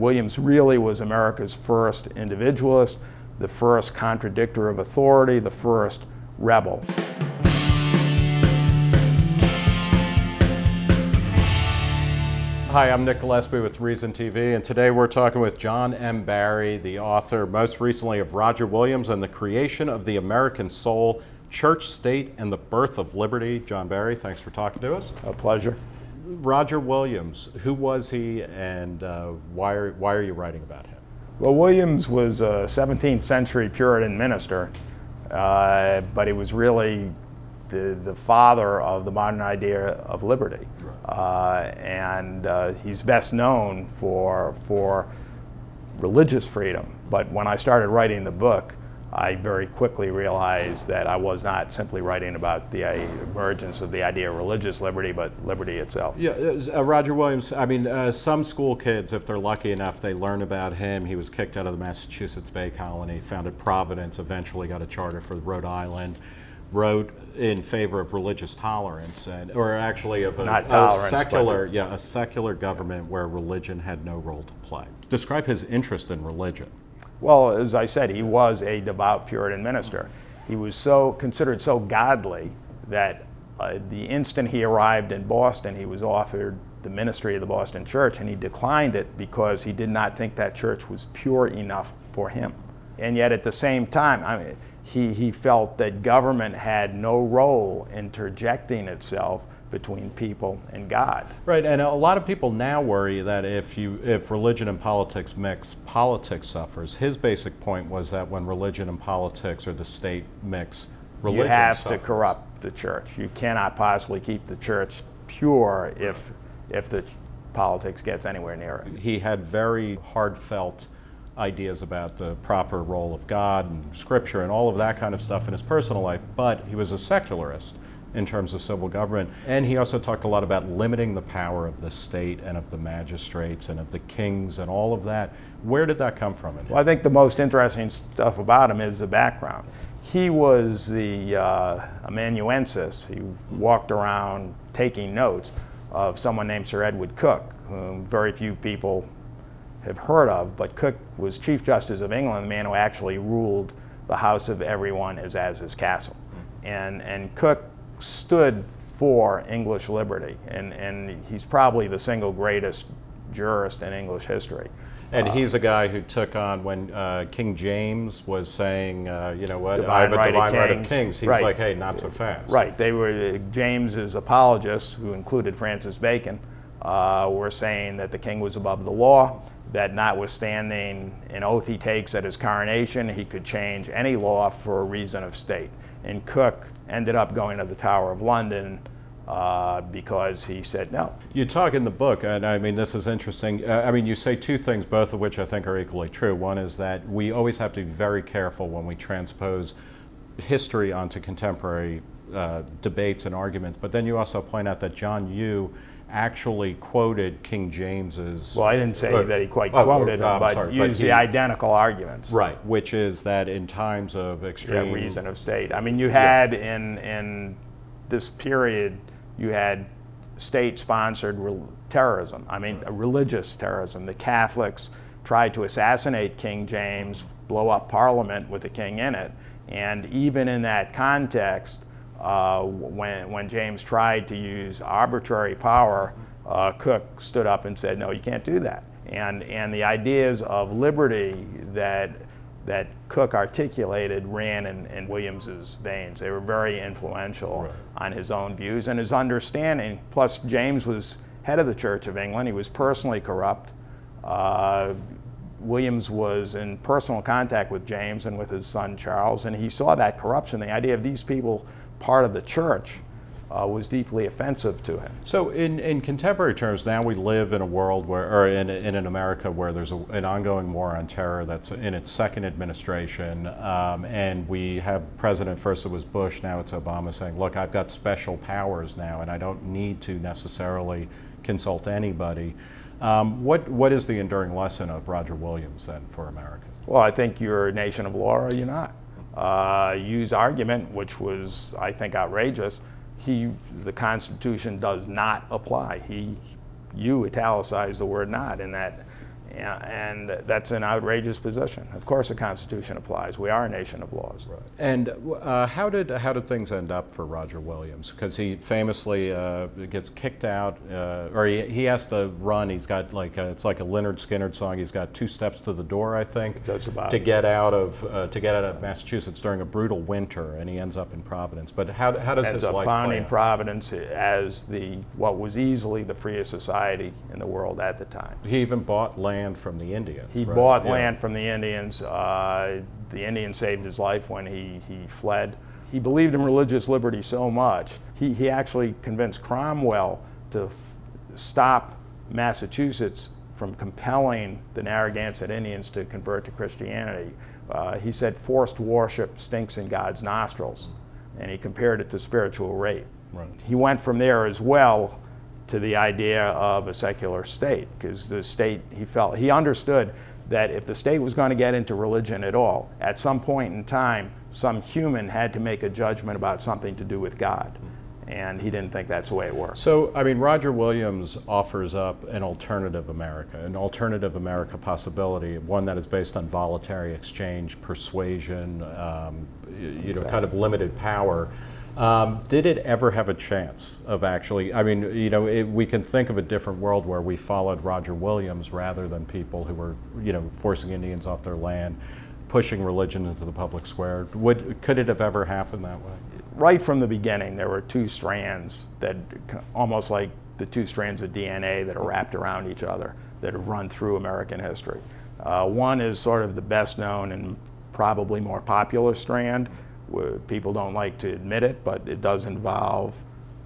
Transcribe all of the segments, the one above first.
Williams really was America's first individualist, the first contradictor of authority, the first rebel. Hi, I'm Nick Gillespie with Reason TV, and today we're talking with John M. Barry, the author most recently of Roger Williams and the Creation of the American Soul, Church, State, and the Birth of Liberty. John Barry, thanks for talking to us. A pleasure. Roger Williams, who was he, and why are you writing about him? Well, Williams was a 17th century Puritan minister, but he was really the father of the modern idea of liberty. And he's best known for religious freedom. But when I started writing the book, I very quickly realized that I was not simply writing about the emergence of the idea of religious liberty, but liberty itself. Yeah, Roger Williams, I mean, some school kids, if they're lucky enough, they learn about him. He was kicked out of the Massachusetts Bay Colony, founded Providence, eventually got a charter for Rhode Island, wrote in favor of religious tolerance, or actually of a secular government where religion had no role to play. Describe his interest in religion. Well, as I said, he was a devout Puritan minister. He was considered so godly that the instant he arrived in Boston, he was offered the ministry of the Boston Church, and he declined it because he did not think that church was pure enough for him. And yet at the same time, he felt that government had no role in interjecting itself between people and God. Right, and a lot of people now worry that if religion and politics mix, politics suffers. His basic point was that when religion and politics or the state mix, religion suffers. You have to corrupt the church. You cannot possibly keep the church pure if the politics gets anywhere near it. He had very heartfelt ideas about the proper role of God and Scripture and all of that kind of stuff in his personal life, but he was a secularist in terms of civil government. And he also talked a lot about limiting the power of the state and of the magistrates and of the kings and all of that. Where did that come from? Well, I think the most interesting stuff about him is the background. He was the amanuensis. He walked around taking notes of someone named Sir Edward Coke, whom very few people have heard of, but Coke was Chief Justice of England, the man who actually ruled the house of everyone as his castle. And Coke stood for English liberty, and he's probably the single greatest jurist in English history. And he's a guy who took on when King James was saying, you know what, I have a divine right of kings. He's like, hey, not so fast. Right. They were James's apologists, who included Francis Bacon, were saying that the king was above the law, that notwithstanding an oath he takes at his coronation, he could change any law for a reason of state. And Coke ended up going to the Tower of London because he said no. You talk in the book, and I mean, this is interesting. I mean, you say two things, both of which I think are equally true. One is that we always have to be very careful when we transpose history onto contemporary debates and arguments. But then you also point out that John Yoo actually quoted King James's... Well, I didn't say that he quite quoted him, but used the identical arguments. Right, which is that in times of extreme... reason of state. I mean, you had in this period, you had state-sponsored terrorism. I mean, religious terrorism. The Catholics tried to assassinate King James, blow up Parliament with the king in it. And even in that context, when James tried to use arbitrary power, Coke stood up and said, no, you can't do that. And the ideas of liberty that Coke articulated ran in Williams's veins. They were very influential on his own views and his understanding. Plus, James was head of the Church of England. He was personally corrupt. Williams was in personal contact with James and with his son Charles, and he saw that corruption. The idea of these people part of the church was deeply offensive to him. So in contemporary terms, now we live in a world where, or in an America where there's an ongoing war on terror that's in its second administration, and we have President, first it was Bush, now it's Obama, saying, look, I've got special powers now and I don't need to necessarily consult anybody. What is the enduring lesson of Roger Williams then for America? Well, I think you're a nation of law or you're not. Hughes' argument, which was, I think, outrageous, the Constitution does not apply. You italicized the word "not" in that, And that's an outrageous position. Of course the Constitution applies. We are a nation of laws. Right. And how did things end up for Roger Williams? Because he famously gets kicked out, or he has to run. He's got it's like a Lynyrd Skynyrd song. He's got 2 steps to the door, I think, Just about. to get out of Massachusetts during a brutal winter, and he ends up in Providence. But how does his life found play in out? Providence as what was easily the freest society in the world at the time. He even bought land from the Indians. He right? bought Yeah. land from the Indians. The Indians saved his life when he fled. He believed in religious liberty so much, he actually convinced Cromwell to stop Massachusetts from compelling the Narragansett Indians to convert to Christianity. He said forced worship stinks in God's nostrils, and he compared it to spiritual rape. Right. He went from there as well to the idea of a secular state, because the state, he understood that if the state was going to get into religion at all, at some point in time, some human had to make a judgment about something to do with God. And he didn't think that's the way it worked. So, I mean, Roger Williams offers up an alternative America possibility, one that is based on voluntary exchange, persuasion, Exactly. kind of limited power. Did it ever have a chance of actually, I mean, we can think of a different world where we followed Roger Williams rather than people who were, forcing Indians off their land, pushing religion into the public square. Could it have ever happened that way? Right from the beginning, there were 2 strands that, almost like the 2 strands of DNA that are wrapped around each other, that have run through American history. One is sort of the best known and probably more popular strand. People don't like to admit it, but it does involve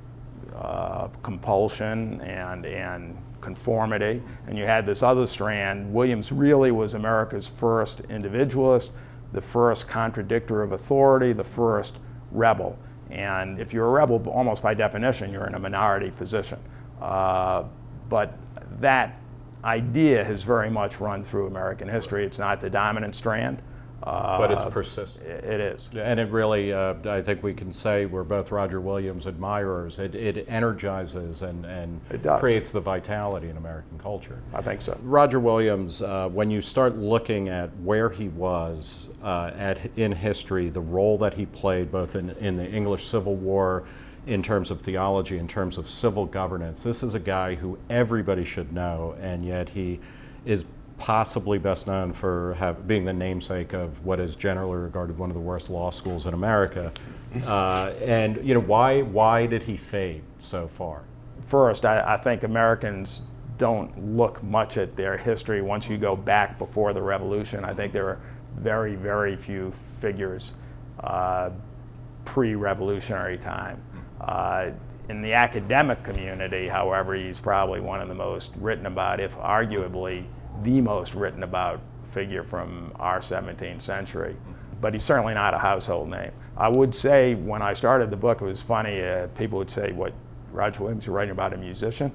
compulsion and conformity. And you had this other strand. Williams really was America's first individualist, the first contradictor of authority, the first rebel. And if you're a rebel, almost by definition, you're in a minority position. But that idea has very much run through American history. It's not the dominant strand. But it's persistent. It is. And it really, I think we can say we're both Roger Williams admirers. It energizes and It does. creates the vitality in American culture. I think so. Roger Williams, when you start looking at where he was in history, the role that he played both in the English Civil War, in terms of theology, in terms of civil governance, this is a guy who everybody should know, and yet he is possibly best known for being the namesake of what is generally regarded one of the worst law schools in America. And why did he fade so far? First, I think Americans don't look much at their history once you go back before the Revolution. I think there are very, very few figures pre-revolutionary time. In the academic community, however, he's probably one of the most written about, if arguably the most written about figure from our 17th century. But he's certainly not a household name. I would say when I started the book, it was funny, people would say, what, Roger Williams, you're writing about a musician?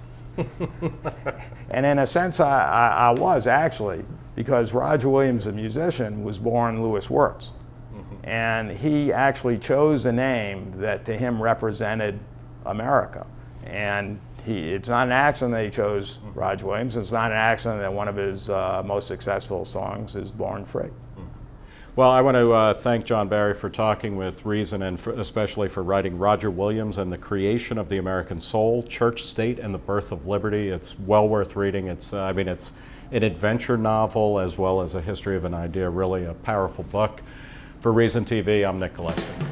And in a sense, I was actually, because Roger Williams, a musician, was born Louis Wirtz. And he actually chose a name that to him represented America. And it's not an accident that he chose Roger Williams. It's not an accident that one of his most successful songs is Born Free. Well, I want to thank John Barry for talking with Reason, and especially for writing Roger Williams and the Creation of the American Soul, Church, State, and the Birth of Liberty. It's well worth reading. It's an adventure novel as well as a history of an idea, really a powerful book. For Reason TV, I'm Nick Gillespie.